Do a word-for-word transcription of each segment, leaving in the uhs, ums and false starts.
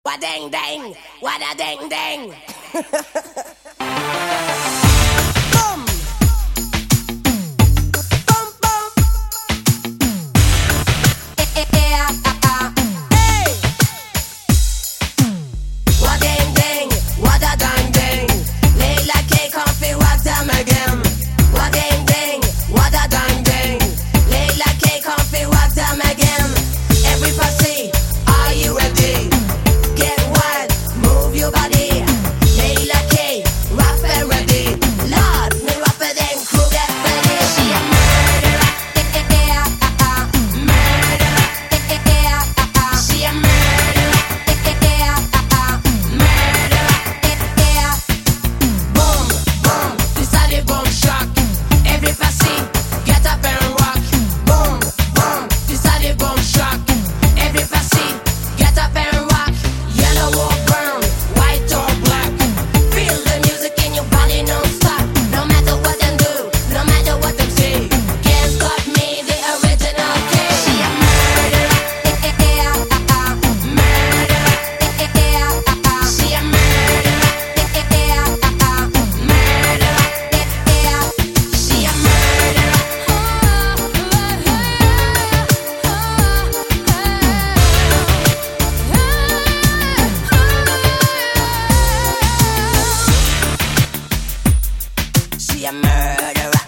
Wa ding ding, wa da ding ding. Boom. Boom boom. Eh eh eh ah ah. Hey. Wa ding ding, wa da ding ding. Leila K coffee walk them again. Wa ding ding, wa da ding ding. Leila K coffee walk them again. Everybody, are you ready? Get wild, move your body. Leila K, rap and ready. Lord, me rap it and crew get ready. She a murderer, eh eh eh ah ah. Murderer, eh eh eh ah ah. She a murderer, eh eh eh ah ah. Murderer, eh eh ah. Boom, boom, this a the boom shock. Everybody, get up and rock. Boom, boom, this a the boom shock. Everybody, get up and rock. Yellow or brown, white or black. Feel the music in your body non-stop. No matter what them do, no matter what them say. Can't stop me, the original K. She a murderer, eh eh eh ah ah. Murderer, eh eh eh ah ah. She a murderer, eh eh eh ah ah. Murderer, eh eh ah. She a murderer. She a murderer.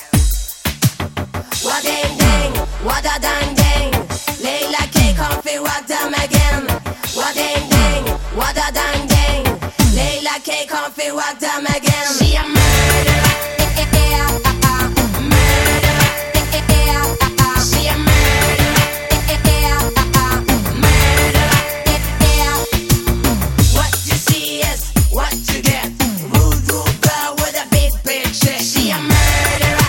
Wa ding ding, wa da ding ding. Leila K coffee walk them again. Wa ding ding, wa da ding ding. Leila K coffee walk them again. She a murderer. Eh eh eh ah ah. Murderer. Eh eh eh ah ah. She a murderer. Eh eh eh ah ah. Murderer. Eh eh ah. What you see is what you get. Rude, rude girl with a big, big chick. She a murderer.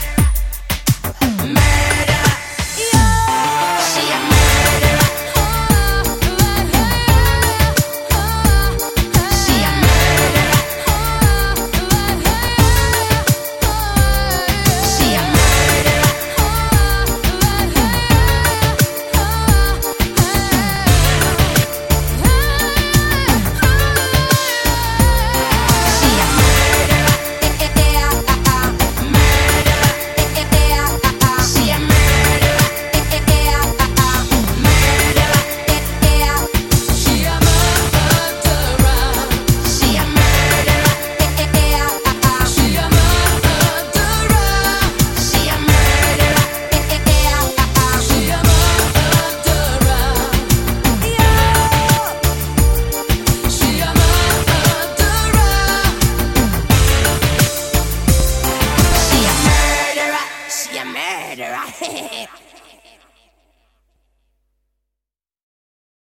Murderer. She a murderer. She a murderer. She a murderer. She a murderer. Eh eh eh ah ah. Murderer. Eh eh eh ah ah. She a murderer. Eh eh eh ah ah. Murderer. Eh eh ah. She a murderer. She a murderer. Eh eh eh ah ah. She a murderer. She a murderer. Eh eh eh ah ah. She a murderer. Yo. She a murderer. She a murderer. She a murderer.